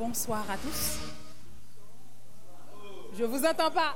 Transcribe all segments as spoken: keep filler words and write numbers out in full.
Bonsoir à tous. Je vous entends pas.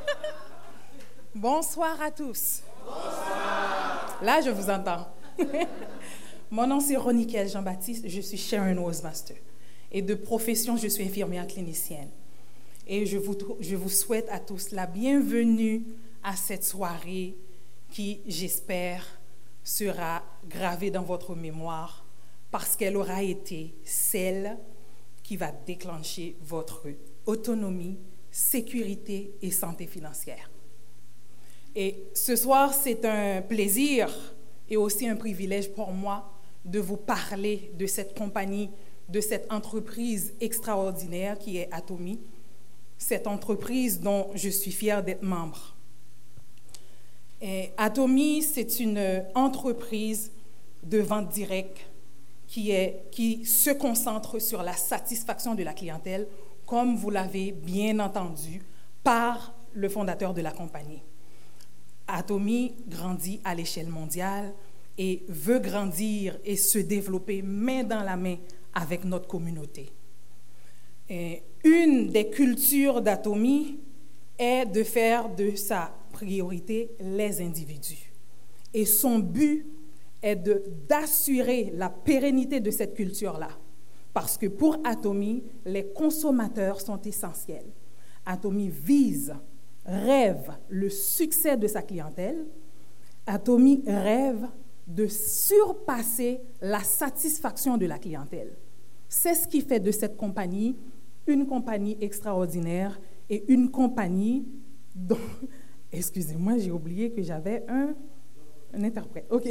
Bonsoir à tous. Bonsoir. Là, je vous entends. Mon nom, c'est Roniquel Jean-Baptiste. Je suis Sharon Rosemaster. Et de profession, je suis infirmière clinicienne. Et je vous, je vous souhaite à tous la bienvenue à cette soirée qui, j'espère, sera gravée dans votre mémoire parce qu'elle aura été celle qui va déclencher votre autonomie, sécurité et santé financière. Et ce soir, c'est un plaisir et aussi un privilège pour moi de vous parler de cette compagnie, de cette entreprise extraordinaire qui est Atomi, cette entreprise dont je suis fière d'être membre. Et Atomi, c'est une entreprise de vente directe qui, est, qui se concentre sur la satisfaction de la clientèle, comme vous l'avez bien entendu par le fondateur de la compagnie. Atomi grandit à l'échelle mondiale et veut grandir et se développer main dans la main avec notre communauté. Et une des cultures d'Atomi est de faire de sa priorité les individus. Et son but est de, d'assurer la pérennité de cette culture-là. Parce que pour Atomi, les consommateurs sont essentiels. Atomi vise, rêve le succès de sa clientèle. Atomi rêve de surpasser la satisfaction de la clientèle. C'est ce qui fait de cette compagnie une compagnie extraordinaire et une compagnie dont... Excusez-moi, j'ai oublié que j'avais un, un interprète. OK.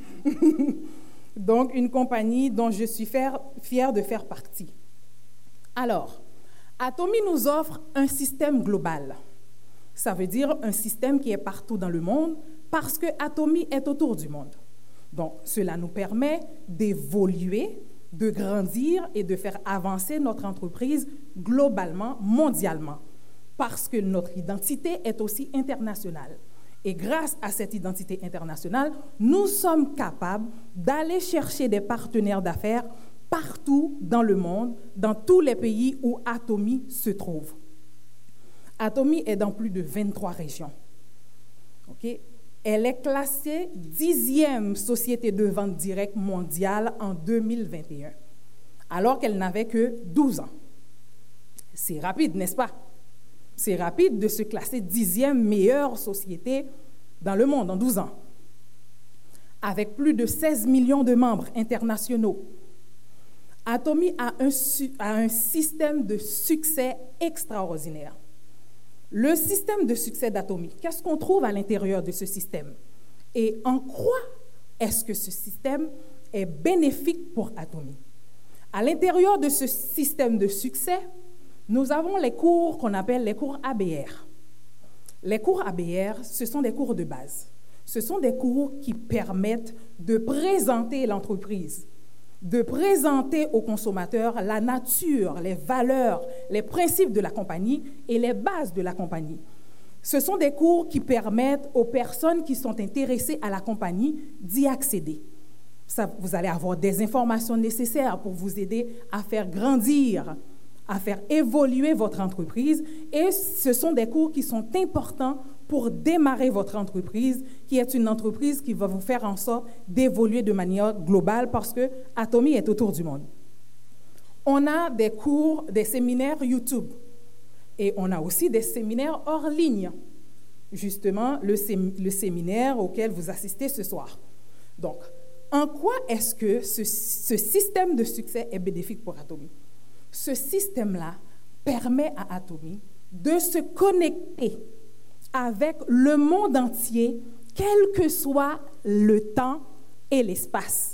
Donc, une compagnie dont je suis fière, fière de faire partie. Alors, Atomi nous offre un système global. Ça veut dire un système qui est partout dans le monde parce que Atomi est autour du monde. Donc, cela nous permet d'évoluer, de grandir et de faire avancer notre entreprise globalement, mondialement, parce que notre identité est aussi internationale. Et grâce à cette identité internationale, nous sommes capables d'aller chercher des partenaires d'affaires partout dans le monde, dans tous les pays où Atomi se trouve. Atomi est dans plus de vingt-trois régions. Okay? Elle est classée dixième société de vente directe mondiale en deux mille vingt et un, alors qu'elle n'avait que douze ans. C'est rapide, n'est-ce pas? C'est rapide de se classer dixième meilleure société dans le monde en douze ans. Avec plus de seize millions de membres internationaux, Atomi a un, a un système de succès extraordinaire. Le système de succès d'Atomi, qu'est-ce qu'on trouve à l'intérieur de ce système? Et en quoi est-ce que ce système est bénéfique pour Atomi? À l'intérieur de ce système de succès, nous avons les cours qu'on appelle les cours A B R. Les cours A B R, ce sont des cours de base. Ce sont des cours qui permettent de présenter l'entreprise, de présenter aux consommateurs la nature, les valeurs, les principes de la compagnie et les bases de la compagnie. Ce sont des cours qui permettent aux personnes qui sont intéressées à la compagnie d'y accéder. Ça, vous allez avoir des informations nécessaires pour vous aider à faire grandir, à faire évoluer votre entreprise. Et ce sont des cours qui sont importants pour démarrer votre entreprise, qui est une entreprise qui va vous faire en sorte d'évoluer de manière globale parce que Atomi est autour du monde. On a des cours, des séminaires YouTube et on a aussi des séminaires hors ligne. Justement, le, sé- le séminaire auquel vous assistez ce soir. Donc, en quoi est-ce que ce, ce système de succès est bénéfique pour Atomi? Ce système-là permet à Atomi de se connecter avec le monde entier, quel que soit le temps et l'espace.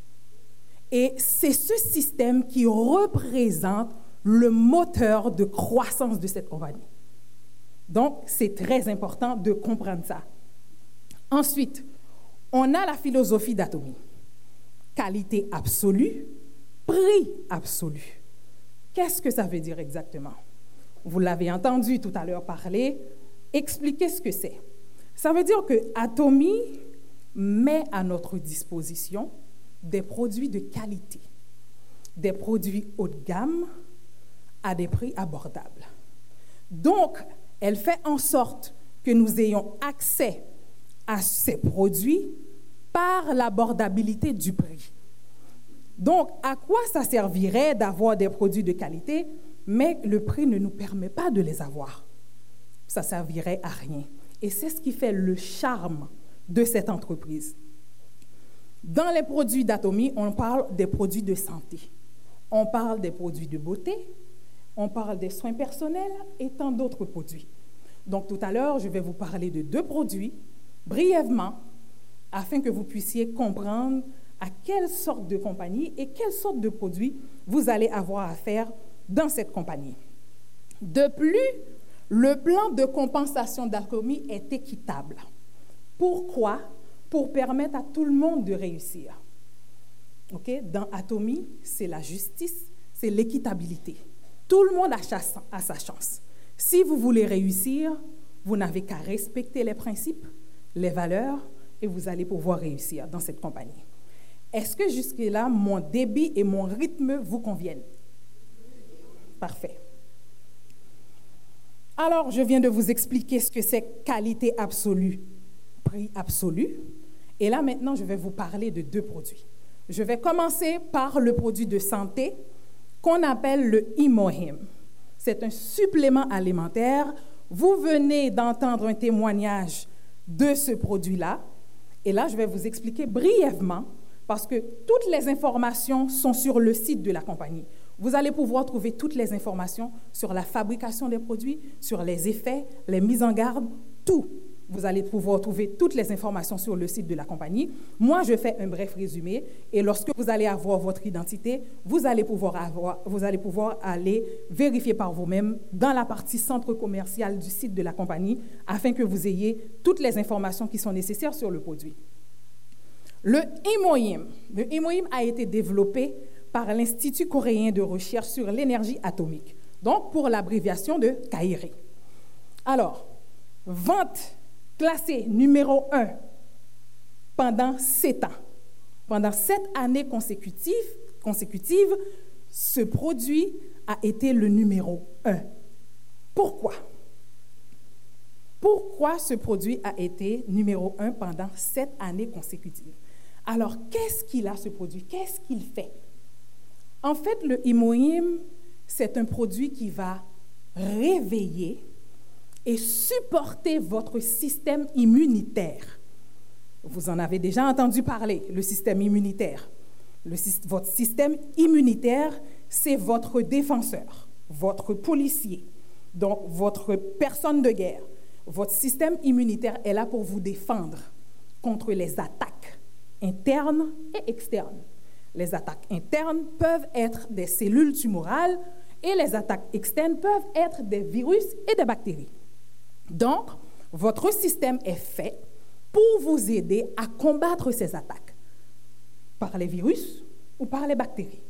Et c'est ce système qui représente le moteur de croissance de cette compagnie. Donc, c'est très important de comprendre ça. Ensuite, on a la philosophie d'Atomi. Qualité absolue, prix absolu. Qu'est-ce que ça veut dire exactement? Vous l'avez entendu tout à l'heure parler. Expliquez ce que c'est. Ça veut dire que Atomi met à notre disposition des produits de qualité, des produits haut de gamme, à des prix abordables. Donc, elle fait en sorte que nous ayons accès à ces produits par l'abordabilité du prix. Donc, à quoi ça servirait d'avoir des produits de qualité, mais le prix ne nous permet pas de les avoir? Ça servirait à rien. Et c'est ce qui fait le charme de cette entreprise. Dans les produits d'Atomy, on parle des produits de santé. On parle des produits de beauté, on parle des soins personnels et tant d'autres produits. Donc, tout à l'heure, je vais vous parler de deux produits, brièvement, afin que vous puissiez comprendre à quelle sorte de compagnie et quelle sorte de produits vous allez avoir à faire dans cette compagnie. De plus, le plan de compensation d'Atomy est équitable. Pourquoi? Pour permettre à tout le monde de réussir. Okay? Dans Atomy, c'est la justice, c'est l'équitabilité. Tout le monde a sa chance. Si vous voulez réussir, vous n'avez qu'à respecter les principes, les valeurs, et vous allez pouvoir réussir dans cette compagnie. Est-ce que jusque-là, mon débit et mon rythme vous conviennent? Parfait. Alors, je viens de vous expliquer ce que c'est qualité absolue, prix absolu. Et là, maintenant, je vais vous parler de deux produits. Je vais commencer par le produit de santé qu'on appelle le Imohim. C'est un supplément alimentaire. Vous venez d'entendre un témoignage de ce produit-là. Et là, je vais vous expliquer brièvement, parce que toutes les informations sont sur le site de la compagnie. Vous allez pouvoir trouver toutes les informations sur la fabrication des produits, sur les effets, les mises en garde, tout. Vous allez pouvoir trouver toutes les informations sur le site de la compagnie. Moi, je fais un bref résumé. Et lorsque vous allez avoir votre identité, vous allez pouvoir, avoir, vous allez pouvoir aller vérifier par vous-même dans la partie centre commercial du site de la compagnie afin que vous ayez toutes les informations qui sont nécessaires sur le produit. Le Imohim. Le Imohim a été développé par l'Institut coréen de recherche sur l'énergie atomique, donc pour l'abréviation de CAIRE. Alors, vente classé numéro un pendant sept ans. Pendant sept années consécutives, consécutives, ce produit a été le numéro un. Pourquoi? Pourquoi ce produit a été numéro un pendant sept années consécutives? Alors, qu'est-ce qu'il a, ce produit? Qu'est-ce qu'il fait? En fait, le Imohim, c'est un produit qui va réveiller et supporter votre système immunitaire. Vous en avez déjà entendu parler, le système immunitaire. Le, votre système immunitaire, c'est votre défenseur, votre policier, donc votre personne de guerre. Votre système immunitaire est là pour vous défendre contre les attaques internes et externes. Les attaques internes peuvent être des cellules tumorales et les attaques externes peuvent être des virus et des bactéries. Donc, votre système est fait pour vous aider à combattre ces attaques par les virus ou par les bactéries.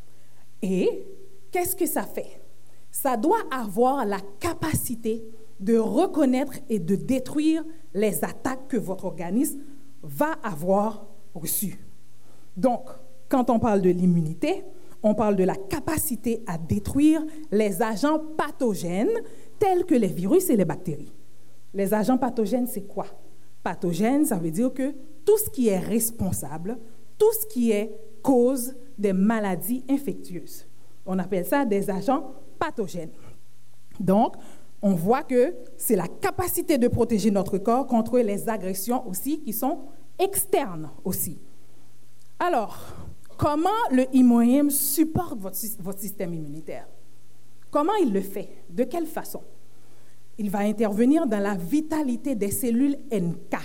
Et qu'est-ce que ça fait? Ça doit avoir la capacité de reconnaître et de détruire les attaques que votre organisme va avoir reçues. Donc, quand on parle de l'immunité, on parle de la capacité à détruire les agents pathogènes tels que les virus et les bactéries. Les agents pathogènes, c'est quoi? Pathogène, ça veut dire que tout ce qui est responsable, tout ce qui est cause des maladies infectieuses. On appelle ça des agents pathogènes. Donc, on voit que c'est la capacité de protéger notre corps contre les agressions aussi qui sont externes aussi. Alors, comment le Imohim supporte votre, votre système immunitaire? Comment il le fait? De quelle façon? Il va intervenir dans la vitalité des cellules N K.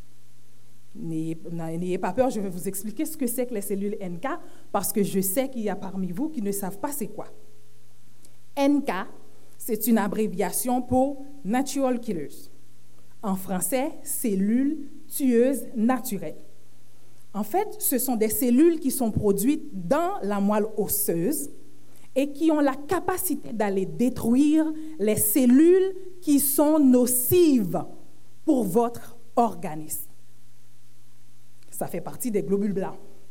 N'ayez pas peur, je vais vous expliquer ce que c'est que les cellules N K, parce que je sais qu'il y a parmi vous qui ne savent pas c'est quoi. N K, c'est une abréviation pour Natural Killers. En français, cellules tueuses naturelles. En fait, ce sont des cellules qui sont produites dans la moelle osseuse et qui ont la capacité d'aller détruire les cellules qui sont nocives pour votre organisme. Ça fait partie des globules blancs.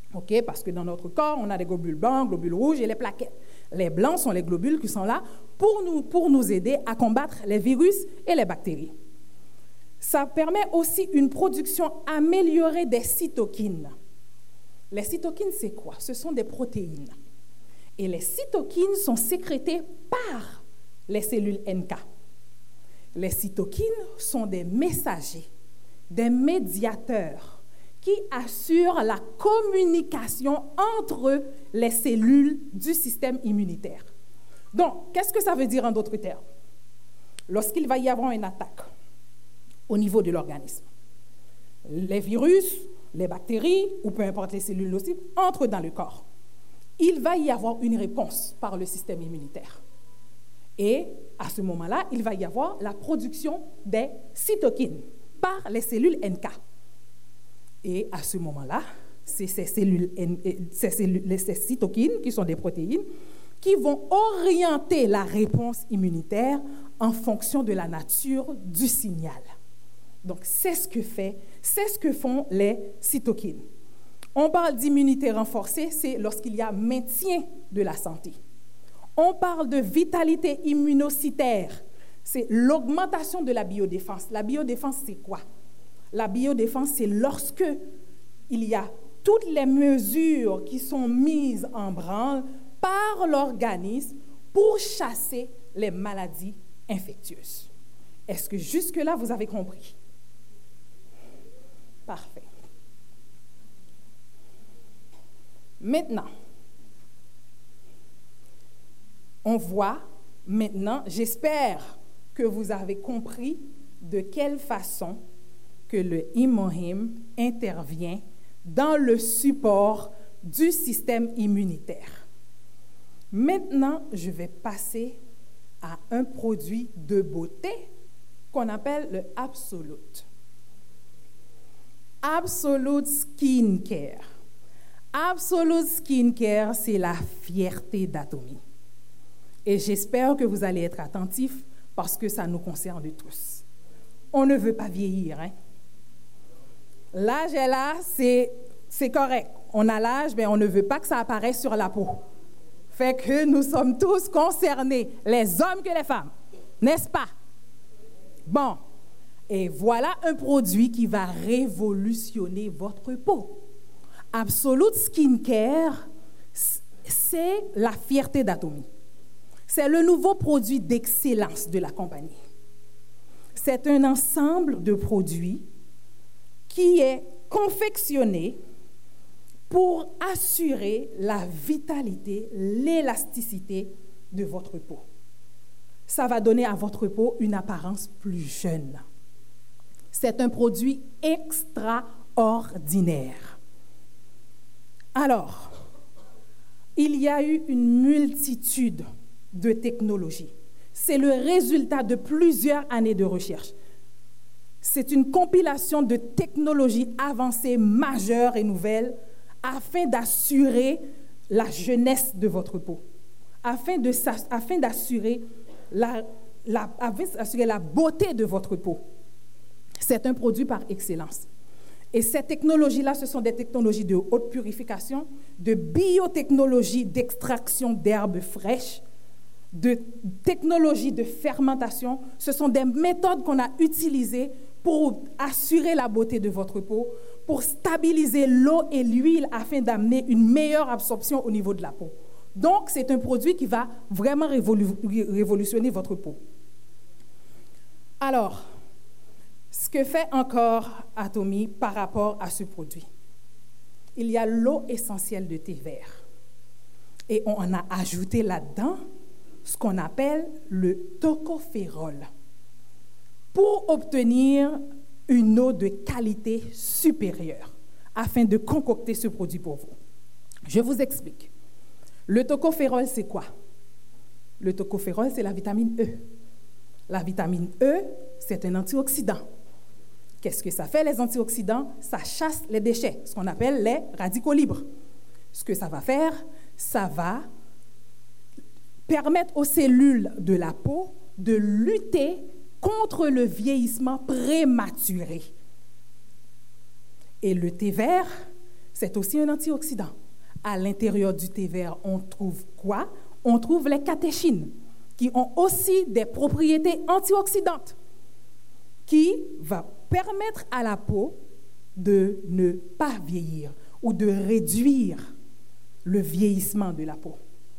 Okay, parce que dans notre corps, on a des globules blancs, globules rouges et les plaquettes. Les blancs sont les globules qui sont là pour nous, pour nous aider à combattre les virus et les bactéries. Ça permet aussi une production améliorée des cytokines. Les cytokines, c'est quoi? Ce sont des protéines. Et les cytokines sont sécrétées par les cellules N K. Les cytokines sont des messagers, des médiateurs qui assurent la communication entre les cellules du système immunitaire. Donc, qu'est-ce que ça veut dire en d'autres termes? Lorsqu'il va y avoir une attaque au niveau de l'organisme, les virus, les bactéries, ou peu importe les cellules nocives, entrent dans le corps. Il va y avoir une réponse par le système immunitaire. Et à ce moment-là, il va y avoir la production des cytokines par les cellules N K. Et à ce moment-là, c'est ces, cellules, ces, cellules, ces cytokines, qui sont des protéines, qui vont orienter la réponse immunitaire en fonction de la nature du signal. Donc, c'est ce que fait, c'est ce que font les cytokines. On parle d'immunité renforcée, c'est lorsqu'il y a maintien de la santé. On parle de vitalité immunocytaire, c'est l'augmentation de la biodéfense. La biodéfense, c'est quoi? La biodéfense, c'est lorsque il y a toutes les mesures qui sont mises en branle par l'organisme pour chasser les maladies infectieuses. Est-ce que jusque-là, vous avez compris? Parfait. Maintenant, on voit maintenant, j'espère que vous avez compris de quelle façon que le Imohim intervient dans le support du système immunitaire. Maintenant, je vais passer à un produit de beauté qu'on appelle le Absolute. Absolute Skincare. Absolute Skincare, c'est la fierté d'Atomy. Et j'espère que vous allez être attentifs parce que ça nous concerne tous. On ne veut pas vieillir, hein? L'âge est là, c'est, c'est correct. On a l'âge, mais on ne veut pas que ça apparaisse sur la peau. Fait que nous sommes tous concernés, les hommes que les femmes, n'est-ce pas? Bon, et voilà un produit qui va révolutionner votre peau. Absolute Skincare, c'est la fierté d'Atomy. C'est le nouveau produit d'excellence de la compagnie. C'est un ensemble de produits qui est confectionné pour assurer la vitalité, l'élasticité de votre peau. Ça va donner à votre peau une apparence plus jeune. C'est un produit extraordinaire. Alors, il y a eu une multitude de technologies. C'est le résultat de plusieurs années de recherche. C'est une compilation de technologies avancées majeures et nouvelles afin d'assurer la jeunesse de votre peau, afin, de, afin d'assurer la, la, afin d'assurer la beauté de votre peau. C'est un produit par excellence. Et ces technologies-là, ce sont des technologies de haute purification, de biotechnologie d'extraction d'herbes fraîches, de technologies de fermentation. Ce sont des méthodes qu'on a utilisées pour assurer la beauté de votre peau, pour stabiliser l'eau et l'huile afin d'amener une meilleure absorption au niveau de la peau. Donc, c'est un produit qui va vraiment révolu- révolutionner votre peau. Alors, ce que fait encore Atomy par rapport à ce produit, il y a l'eau essentielle de thé vert. Et on en a ajouté là-dedans ce qu'on appelle le tocophérol pour obtenir une eau de qualité supérieure afin de concocter ce produit pour vous. Je vous explique. Le tocophérol, c'est quoi? Le tocophérol, c'est la vitamine E. La vitamine E, c'est un antioxydant. Qu'est-ce que ça fait, les antioxydants? Ça chasse les déchets, ce qu'on appelle les radicaux libres. Ce que ça va faire, ça va permettre aux cellules de la peau de lutter contre le vieillissement prématuré. Et le thé vert, c'est aussi un antioxydant. À l'intérieur du thé vert, on trouve quoi? On trouve les catéchines, qui ont aussi des propriétés antioxydantes, qui vont permettre à la peau de ne pas vieillir ou de réduire le vieillissement de la peau,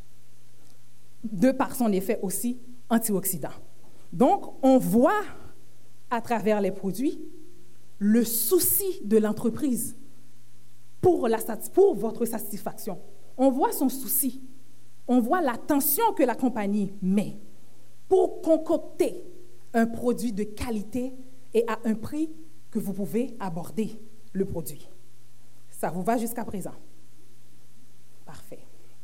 de par son effet aussi antioxydant. Donc, on voit à travers les produits le souci de l'entreprise pour, la, pour votre satisfaction. On voit son souci, on voit l'attention que la compagnie met pour concocter un produit de qualité et à un prix que vous pouvez aborder le produit. Ça vous va jusqu'à présent? Parfait.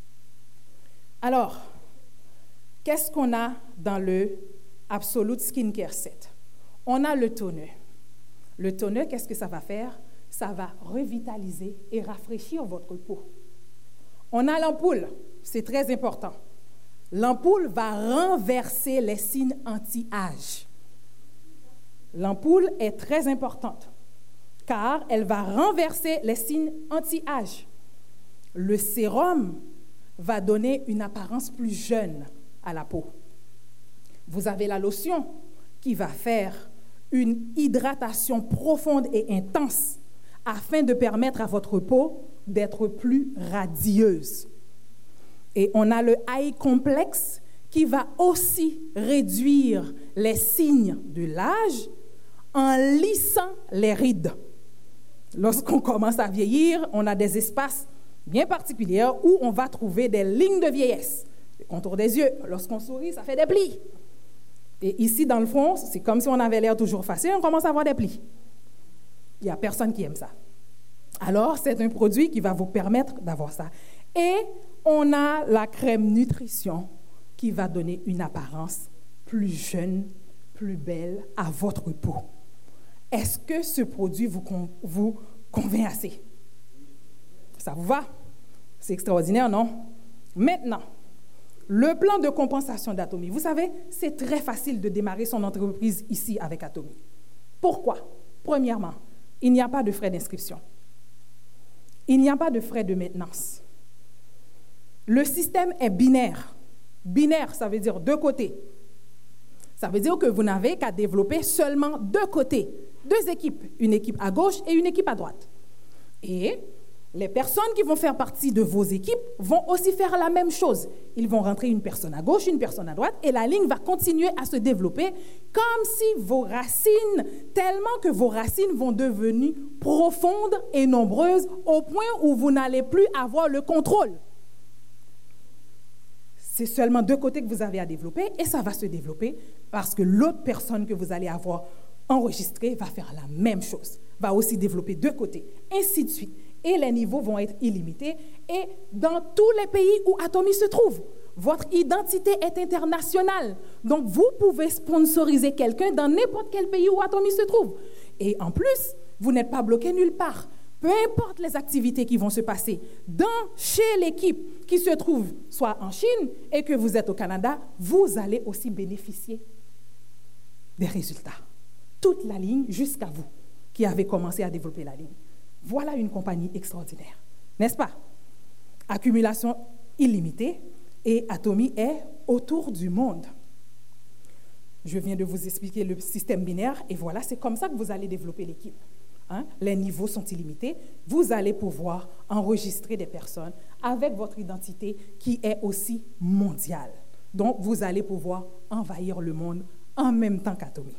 Alors, qu'est-ce qu'on a dans le Absolute Skincare Set? On a le toner. Le toner, qu'est-ce que ça va faire? Ça va revitaliser et rafraîchir votre peau. On a l'ampoule, c'est très important. L'ampoule va renverser les signes anti-âge. L'ampoule est très importante car elle va renverser les signes anti-âge. Le sérum va donner une apparence plus jeune à la peau. Vous avez la lotion qui va faire une hydratation profonde et intense afin de permettre à votre peau d'être plus radieuse. Et on a le Eye Complex qui va aussi réduire les signes de l'âge en lissant les rides. Lorsqu'on commence à vieillir, on a des espaces bien particuliers où on va trouver des lignes de vieillesse. Le contour des yeux, lorsqu'on sourit, ça fait des plis. Et ici, dans le fond, c'est comme si on avait l'air toujours facile, on commence à avoir des plis. Il n'y a personne qui aime ça. Alors, c'est un produit qui va vous permettre d'avoir ça. Et on a la crème nutrition qui va donner une apparence plus jeune, plus belle à votre peau. Est-ce que ce produit vous, con, vous convainc assez? Ça vous va? C'est extraordinaire, non? Maintenant, le plan de compensation d'Atomy. Vous savez, c'est très facile de démarrer son entreprise ici avec Atomy. Pourquoi? Premièrement, il n'y a pas de frais d'inscription. Il n'y a pas de frais de maintenance. Le système est binaire. Binaire, ça veut dire deux côtés. Ça veut dire que vous n'avez qu'à développer seulement deux côtés, deux équipes, une équipe à gauche et une équipe à droite. Et les personnes qui vont faire partie de vos équipes vont aussi faire la même chose. Ils vont rentrer une personne à gauche, une personne à droite, et la ligne va continuer à se développer comme si vos racines, tellement que vos racines vont devenir profondes et nombreuses au point où vous n'allez plus avoir le contrôle. C'est seulement deux côtés que vous avez à développer et ça va se développer parce que l'autre personne que vous allez avoir enregistrée va faire la même chose, va aussi développer deux côtés, ainsi de suite. Et les niveaux vont être illimités. Et dans tous les pays où Atomy se trouve, votre identité est internationale. Donc, vous pouvez sponsoriser quelqu'un dans n'importe quel pays où Atomy se trouve. Et en plus, vous n'êtes pas bloqué nulle part. Peu importe les activités qui vont se passer dans, chez l'équipe qui se trouve soit en Chine et que vous êtes au Canada, vous allez aussi bénéficier des résultats. Toute la ligne jusqu'à vous qui avez commencé à développer la ligne. Voilà une compagnie extraordinaire, n'est-ce pas? Accumulation illimitée et Atomy est autour du monde. Je viens de vous expliquer le système binaire et voilà, c'est comme ça que vous allez développer l'équipe. Hein? Les niveaux sont illimités. Vous allez pouvoir enregistrer des personnes avec votre identité qui est aussi mondiale. Donc, vous allez pouvoir envahir le monde en même temps qu'Atomy.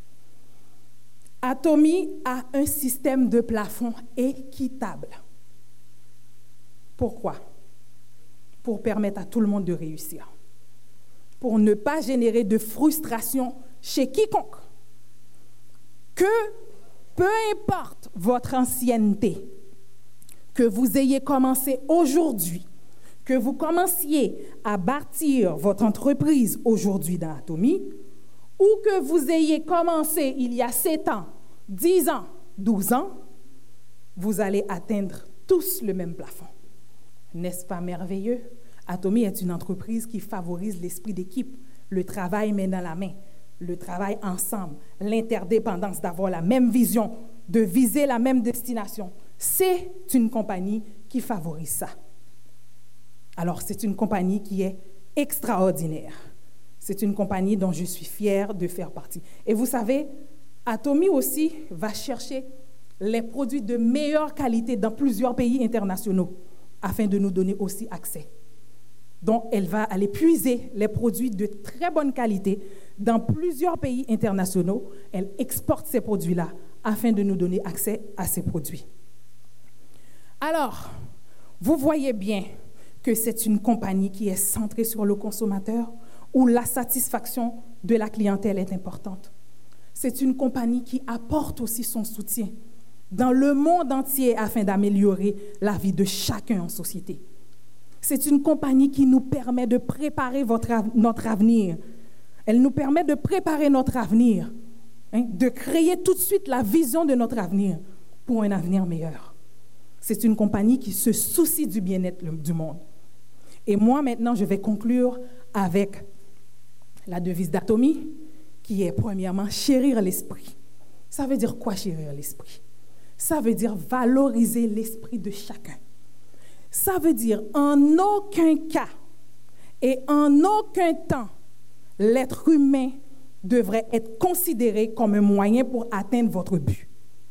Atomy a un système de plafond équitable. Pourquoi? Pour permettre à tout le monde de réussir. Pour ne pas générer de frustration chez quiconque. Que, peu importe votre ancienneté, que vous ayez commencé aujourd'hui, que vous commenciez à bâtir votre entreprise aujourd'hui dans Atomy, ou que vous ayez commencé il y a sept ans, dix ans, douze ans, vous allez atteindre tous le même plafond. N'est-ce pas merveilleux? Atomy est une entreprise qui favorise l'esprit d'équipe, le travail main dans la main, le travail ensemble, l'interdépendance, d'avoir la même vision, de viser la même destination. C'est une compagnie qui favorise ça. Alors, c'est une compagnie qui est extraordinaire. C'est une compagnie dont je suis fière de faire partie. Et vous savez, Atomy aussi va chercher les produits de meilleure qualité dans plusieurs pays internationaux afin de nous donner aussi accès. Donc, elle va aller puiser les produits de très bonne qualité dans plusieurs pays internationaux. Elle exporte ces produits-là afin de nous donner accès à ces produits. Alors, vous voyez bien que c'est une compagnie qui est centrée sur le consommateur, où la satisfaction de la clientèle est importante. C'est une compagnie qui apporte aussi son soutien dans le monde entier afin d'améliorer la vie de chacun en société. C'est une compagnie qui nous permet de préparer votre, notre avenir. Elle nous permet de préparer notre avenir, hein, de créer tout de suite la vision de notre avenir pour un avenir meilleur. C'est une compagnie qui se soucie du bien-être du monde. Et moi, maintenant, je vais conclure avec la devise d'Atomy, qui est premièrement chérir l'esprit. Ça veut dire quoi, chérir l'esprit? Ça veut dire valoriser l'esprit de chacun. Ça veut dire en aucun cas et en aucun temps, l'être humain devrait être considéré comme un moyen pour atteindre votre but.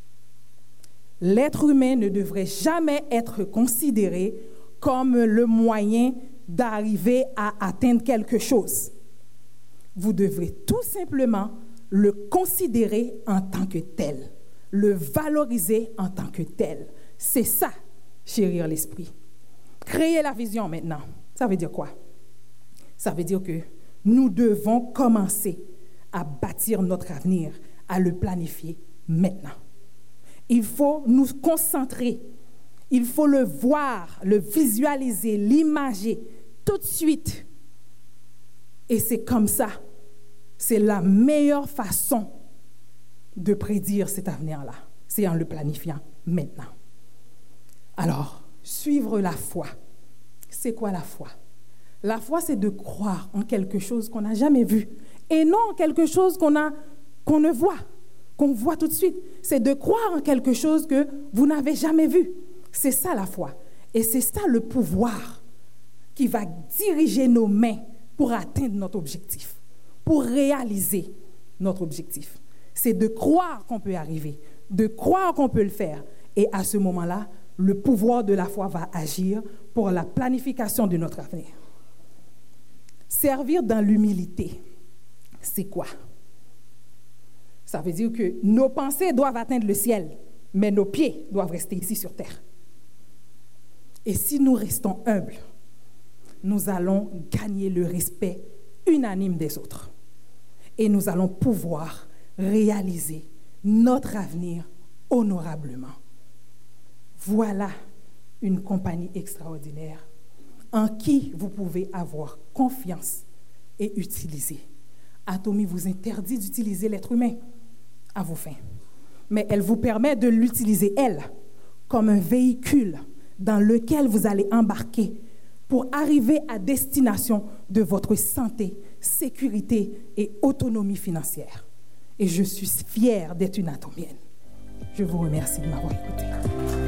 L'être humain ne devrait jamais être considéré comme le moyen d'arriver à atteindre quelque chose. Vous devrez tout simplement le considérer en tant que tel, le valoriser en tant que tel. C'est ça, chérir l'esprit. Créer la vision maintenant, ça veut dire quoi? Ça veut dire que nous devons commencer à bâtir notre avenir, à le planifier maintenant. Il faut nous concentrer, il faut le voir, le visualiser, l'imager tout de suite. Et c'est comme ça, c'est la meilleure façon de prédire cet avenir-là, c'est en le planifiant maintenant. Alors, suivre la foi. C'est quoi la foi? La foi, c'est de croire en quelque chose qu'on n'a jamais vu et non en quelque chose qu'on a, qu'on ne voit, qu'on voit tout de suite. C'est de croire en quelque chose que vous n'avez jamais vu. C'est ça la foi. Et c'est ça le pouvoir qui va diriger nos mains pour atteindre notre objectif, pour réaliser notre objectif. C'est de croire qu'on peut arriver, de croire qu'on peut le faire. Et à ce moment-là, le pouvoir de la foi va agir pour la planification de notre avenir. Servir dans l'humilité, c'est quoi? Ça veut dire que nos pensées doivent atteindre le ciel, mais nos pieds doivent rester ici sur terre. Et si nous restons humbles, nous allons gagner le respect unanime des autres. Et nous allons pouvoir réaliser notre avenir honorablement. Voilà une compagnie extraordinaire en qui vous pouvez avoir confiance et utiliser. Atomy vous interdit d'utiliser l'être humain à vos fins, mais elle vous permet de l'utiliser, elle, comme un véhicule dans lequel vous allez embarquer pour arriver à destination de votre santé, sécurité et autonomie financière. Et je suis fière d'être une atomienne. Je vous remercie de m'avoir écouté.